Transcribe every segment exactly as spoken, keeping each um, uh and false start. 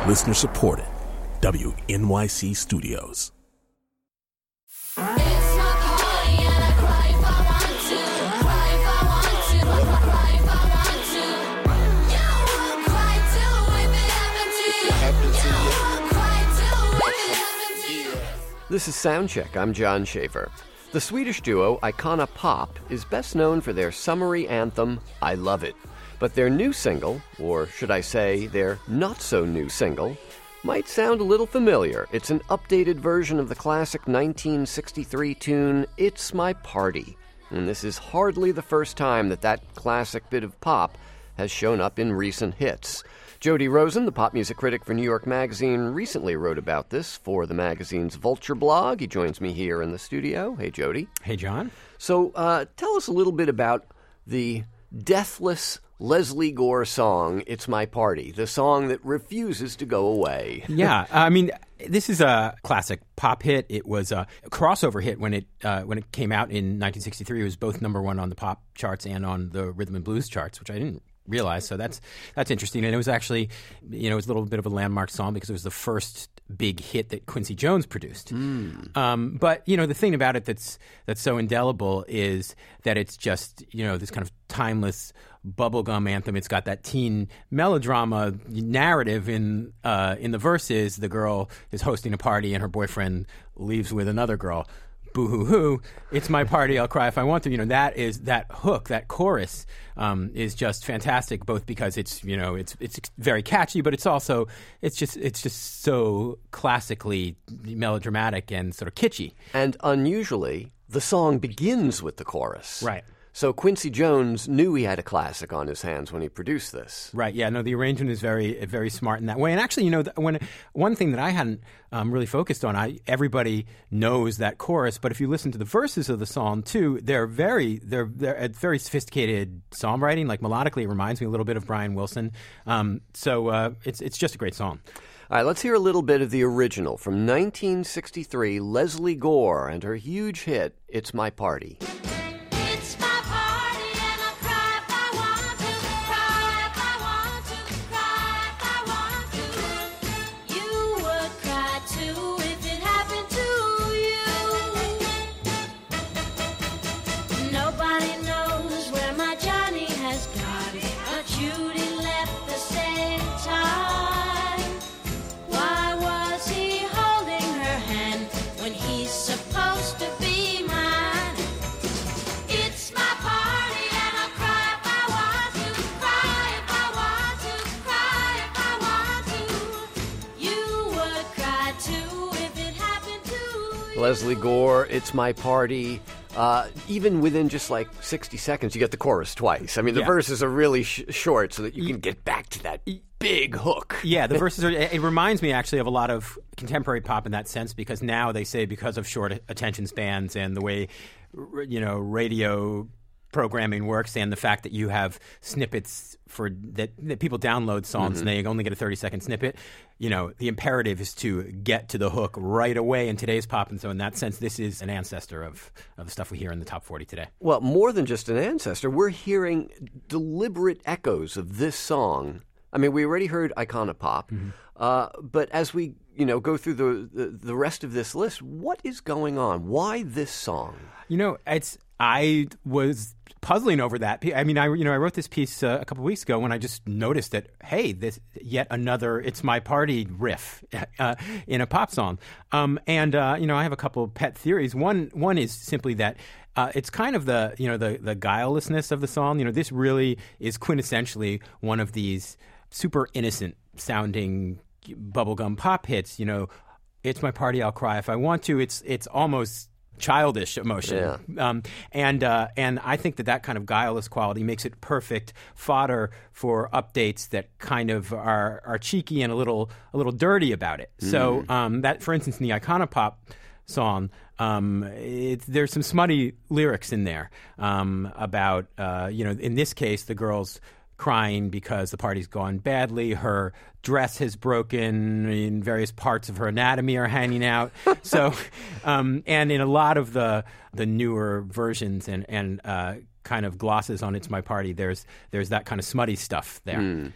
Listener supported. W N Y C Studios. This is Soundcheck. I'm John Schaefer. The Swedish duo Icona Pop is best known for their summery anthem, I Love It. But their new single, or should I say their not-so-new single, might sound a little familiar. It's an updated version of the classic nineteen sixty-three tune, It's My Party. And this is hardly the first time that that classic bit of pop has shown up in recent hits. Jody Rosen, the pop music critic for New York Magazine, recently wrote about this for the magazine's Vulture blog. He joins me here in the studio. Hey, Jody. Hey, John. So uh, tell us a little bit about the deathless Leslie Gore song, It's My Party, the song that refuses to go away. Yeah, I mean, this is a classic pop hit. It was a crossover hit when it uh, when it came out in nineteen sixty-three. It was both number one on the pop charts and on the rhythm and blues charts, which I didn't realize. So that's that's interesting. And it was actually, you know, it was a little bit of a landmark song because it was the first big hit that Quincy Jones produced. Mm. Um, but, you know, the thing about it that's that's so indelible is that it's just, you know, this kind of timeless bubblegum anthem. It's got that teen melodrama narrative in uh, in the verses. The girl is hosting a party and her boyfriend leaves with another girl. Boo-hoo-hoo, it's my party, I'll cry if I want to. You know, that is, that hook, that chorus um, is just fantastic, both because it's, you know, it's it's very catchy, but it's also, it's just it's just so classically melodramatic and sort of kitschy. And unusually, the song begins with the chorus. Right. So Quincy Jones knew he had a classic on his hands when he produced this. Right. Yeah. No, the arrangement is very, very smart in that way. And actually, you know, when one thing that I hadn't um, really focused on, I everybody knows that chorus, but if you listen to the verses of the song too, they're very, they're they're very sophisticated songwriting. Like melodically, it reminds me a little bit of Brian Wilson. Um, so uh, it's it's just a great song. All right, let's hear a little bit of the original from nineteen sixty-three. Leslie Gore and her huge hit, It's My Party. Leslie Gore, It's My Party. Uh, even within just like sixty seconds, you get the chorus twice. I mean, the yeah. verses are really sh- short so that you can get back to that big hook. Yeah, the verses are, it reminds me actually of a lot of contemporary pop in that sense, because now they say because of short attention spans and the way, you know, radio programming works and the fact that you have snippets for that, that people download songs mm-hmm. and they only get a thirty second snippet, you know, the imperative is to get to the hook right away in today's pop. And so in that sense, this is an ancestor of, of the stuff we hear in the top forty today. Well, more than just an ancestor, we're hearing deliberate echoes of this song. I mean, we already heard Icona Pop, mm-hmm. uh, but as we, you know, go through the, the the rest of this list, what is going on? Why this song? You know, it's I was puzzling over that. I mean, I you know I wrote this piece uh, a couple of weeks ago when I just noticed that, hey, this yet another "It's My Party" riff uh, in a pop song. Um, and uh, you know, I have a couple of pet theories. One one is simply that uh, it's kind of the you know the the guilelessness of the song. You know, this really is quintessentially one of these super innocent sounding bubblegum pop hits. You know, "It's my party, I'll cry if I want to." It's it's almost childish emotion, yeah. um, and uh, and I think that that kind of guileless quality makes it perfect fodder for updates that kind of are are cheeky and a little a little dirty about it. Mm. So um, that, for instance, in the Icona Pop song, um, it, there's some smutty lyrics in there um, about uh, you know, in this case, the girl's crying because the party's gone badly. Her dress has broken, in various parts of her anatomy are hanging out. So, um, and in a lot of the the newer versions and and uh, kind of glosses on "It's My Party," there's there's that kind of smutty stuff there. Mm.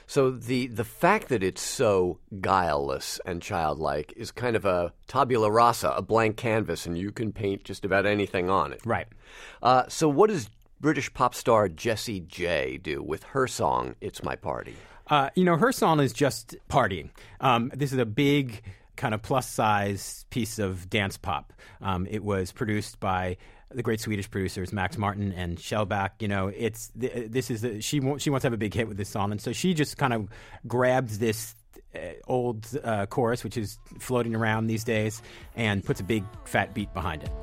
So the, the fact that it's so guileless and childlike is kind of a tabula rasa, a blank canvas, and you can paint just about anything on it. Right. Uh, so what does British pop star Jessie J do with her song, It's My Party? Uh, you know, her song is just partying. Um, this is a big kind of plus-size piece of dance pop. Um, it was produced by the great Swedish producers Max Martin and Shellback. You know, it's this is a, she she wants to have a big hit with this song, and so she just kind of grabs this uh, old uh, chorus, which is floating around these days, and puts a big fat beat behind it.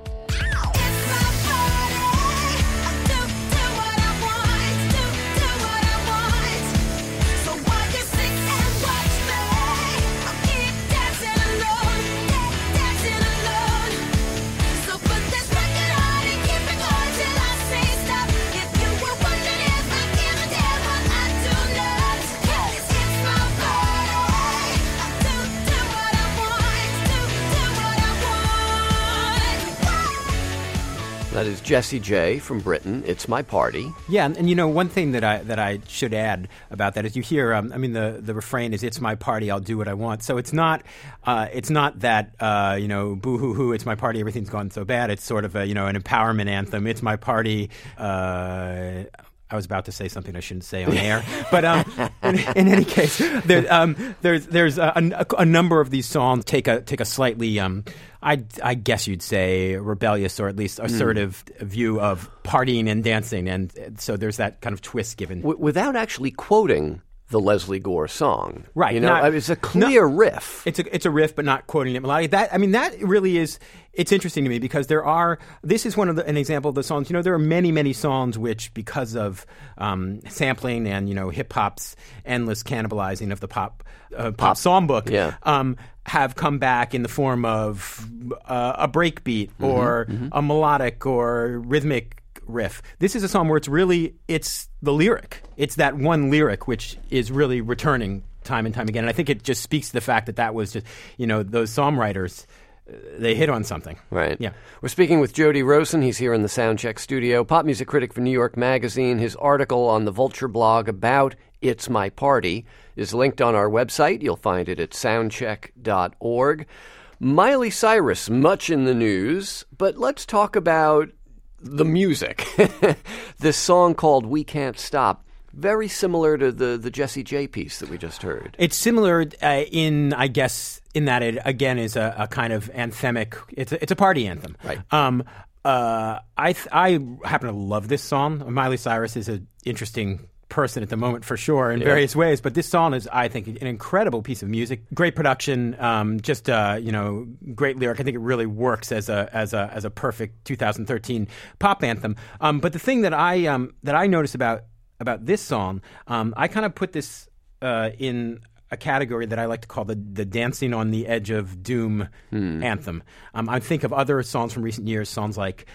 That is Jessie J from Britain. It's My Party. Yeah, and, and you know, one thing that I that I should add about that is you hear, um, I mean, the, the refrain is "It's my party, I'll do what I want." So it's not uh, it's not that uh, you know, boo hoo hoo, it's my party, everything's gone so bad. It's sort of a you know an empowerment anthem. It's my party. Uh, I was about to say something I shouldn't say on air, but um, in, in any case, there, um, there's there's a, a, a number of these songs take a take a slightly, um, I, I guess you'd say, rebellious or at least assertive mm. view of partying and dancing, and so there's that kind of twist given w- without actually quoting the Leslie Gore song, right? You know, not, it's a clear not, riff. It's a it's a riff, but not quoting it melodically. That I mean, that really is. It's interesting to me because there are. This is one of the, an example of the songs. You know, there are many many songs which, because of um, sampling and you know hip hop's endless cannibalizing of the pop uh, pop, pop songbook, yeah. um, have come back in the form of uh, a breakbeat mm-hmm, or mm-hmm. a melodic or rhythmic riff. This is a song where it's really, it's the lyric. It's that one lyric which is really returning time and time again. And I think it just speaks to the fact that that was just, you know, those songwriters, uh, they hit on something. Right. Yeah. We're speaking with Jody Rosen. He's here in the Soundcheck studio. Pop music critic for New York Magazine. His article on the Vulture blog about It's My Party is linked on our website. You'll find it at soundcheck dot org. Miley Cyrus, much in the news, but let's talk about the music. This song called We Can't Stop, very similar to the, the Jessie J piece that we just heard. It's similar uh, in, I guess, in that it, again, is a, a kind of anthemic, it's a, it's a party anthem. Right. Um, uh, I, th- I happen to love this song. Miley Cyrus is an interesting person at the moment for sure in yeah. various ways, but this song is, I think, an incredible piece of music. Great production, um, just uh, you know, great lyric. I think it really works as a as a as a perfect two thousand thirteen pop anthem. Um, but the thing that I um, that I noticed about about this song, um, I kind of put this uh, in a category that I like to call the the dancing on the edge of doom hmm. anthem. Um, I think of other songs from recent years, songs like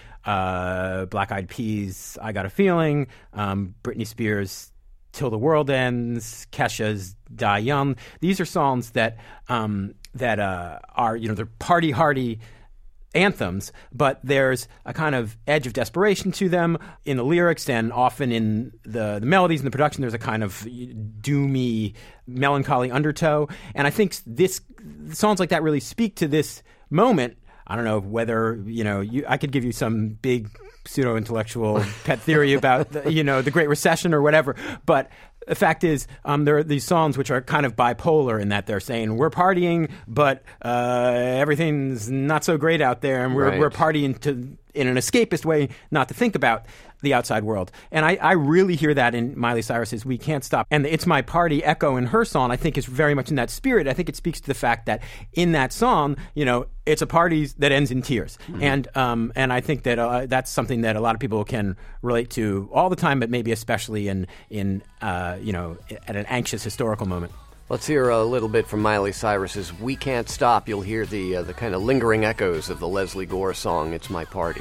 uh, Black Eyed Peas, I Got a Feeling, um, Britney Spears, Till the World Ends, Kesha's Die Young. These are songs that um, that uh, are, you know, they're party hardy anthems, but there's a kind of edge of desperation to them in the lyrics and often in the, the melodies and the production. There's a kind of doomy, melancholy undertow. And I think this songs like that really speak to this moment. I don't know whether, you know, you, I could give you some big pseudo-intellectual pet theory about, the, you know, the Great Recession or whatever, but the fact is, um, there are these songs which are kind of bipolar in that they're saying we're partying, but uh, everything's not so great out there, and we're right. we're partying to in an escapist way, not to think about the outside world. And I, I really hear that in Miley Cyrus's We Can't Stop. And the It's My Party echo in her song, I think, is very much in that spirit. I think it speaks to the fact that in that song, you know, it's a party that ends in tears. Mm-hmm. And um, and I think that uh, that's something that a lot of people can relate to all the time, but maybe especially in, in uh, you know, at an anxious historical moment. Let's hear a little bit from Miley Cyrus's We Can't Stop. You'll hear the uh, the kind of lingering echoes of the Leslie Gore song, It's My Party.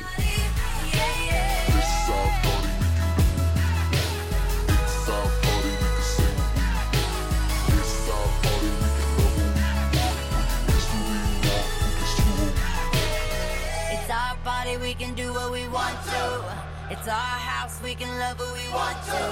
It's our party, we can do what we want to. It's our house, we can love who we want to.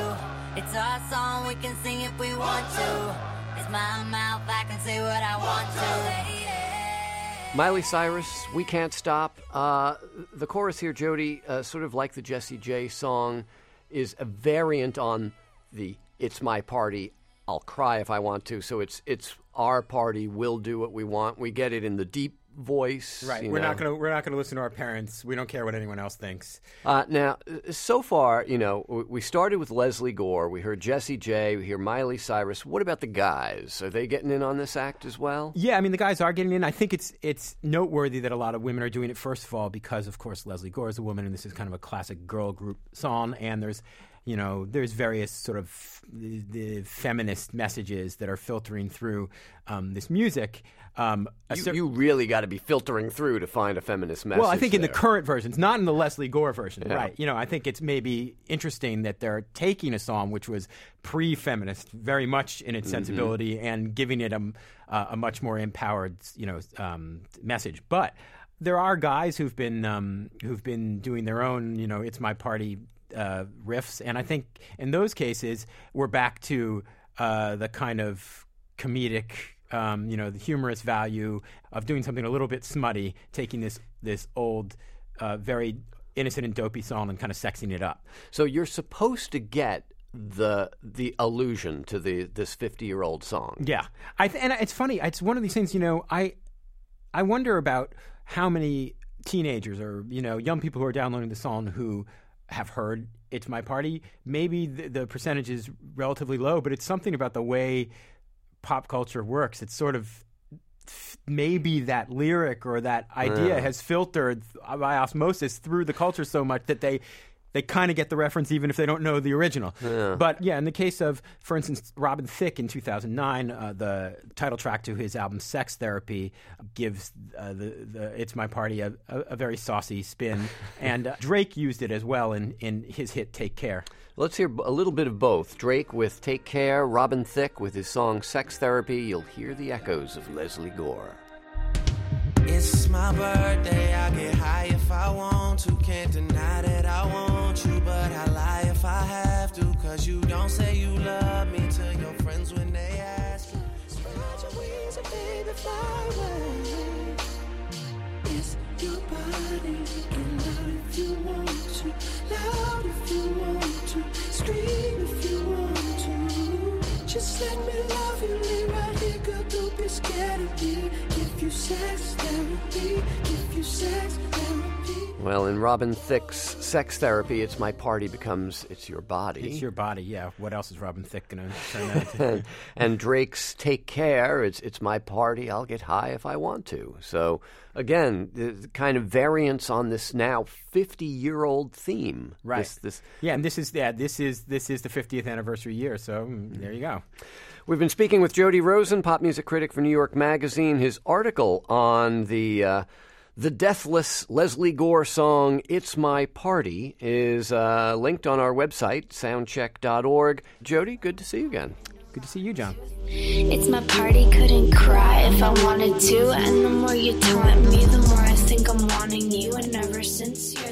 It's our song, we can sing if we want to. It's my mouth, I can say what I want to. Yeah. Miley Cyrus, We Can't Stop. Uh, the chorus here, Jody, uh, sort of like the Jessie J song, is a variant on the It's My Party, I'll cry if I want to. So it's it's our party, we'll do what we want. We get it in the deep voice. Right. You we're know. not gonna we're not gonna listen to our parents. We don't care what anyone else thinks. Uh, now, so far, you know, we started with Leslie Gore. We heard Jessie J. We hear Miley Cyrus. What about the guys? Are they getting in on this act as well? Yeah, I mean, the guys are getting in. I think it's it's noteworthy that a lot of women are doing it, first of all, because, of course, Leslie Gore is a woman, and this is kind of a classic girl group song, and there's, you know, there's various sort of the, the feminist messages that are filtering through um, this music. Um, You, cer- you really got to be filtering through to find a feminist message. Well, I think in the there. current versions, not in the Leslie Gore version, Yeah. right? You know, I think it's maybe interesting that they're taking a song which was pre-feminist, very much in its Mm-hmm. sensibility, and giving it a, uh, a much more empowered, you know, um, message. But there are guys who've been um, who've been doing their own, you know, "It's My Party" uh, riffs, and I think in those cases we're back to uh, the kind of comedic. Um, you know, the humorous value of doing something a little bit smutty, taking this this old, uh, very innocent and dopey song and kind of sexing it up. So you're supposed to get the the allusion to the this fifty-year-old song. Yeah, I th- and it's funny. It's one of these things. You know, I I wonder about how many teenagers or you know young people who are downloading the song who have heard "It's My Party." Maybe the, the percentage is relatively low, but it's something about the way pop culture works. It's sort of maybe that lyric or that idea Yeah. has filtered by osmosis through the culture so much that they they kind of get the reference even if they don't know the original. Yeah. But yeah, in the case of, for instance, Robin Thicke in two thousand nine, uh, the title track to his album Sex Therapy gives uh, the, the It's My Party a, a, a very saucy spin. And uh, Drake used it as well in, in his hit Take Care. Let's hear a little bit of both. Drake with Take Care, Robin Thicke with his song Sex Therapy. You'll hear the echoes of Leslie Gore. It's my birthday, I get high if I want to. Can't deny that I want you, but I lie if I have to. Cause you don't say you love me to your friends when they ask you. Spread your wings and baby fly away. It's your body, get loud if you want to. Loud if you want to. Scream if you want to. Just let me love you, lay right here, girl, don't be scared of me. Give you sex therapy, give you sex therapy. Well, in Robin Thicke's Sex Therapy, It's My Party becomes It's Your Body. It's your body, yeah. What else is Robin Thicke going to turn that into? and, and Drake's Take Care, it's it's my party, I'll get high if I want to. So, again, the, the kind of variance on this now fifty-year-old theme. Right. This, this, Yeah, and this is yeah, this is this is the fiftieth anniversary year, so mm, there you go. We've been speaking with Jody Rosen, pop music critic for New York Magazine. His article on the uh, the deathless Leslie Gore song "It's My Party" is uh, linked on our website, soundcheck dot org. Jody, good to see you again. Good to see you, John. It's my party, couldn't cry if I wanted to. And the more you taunt me, the more I think I'm wanting you. And ever since you're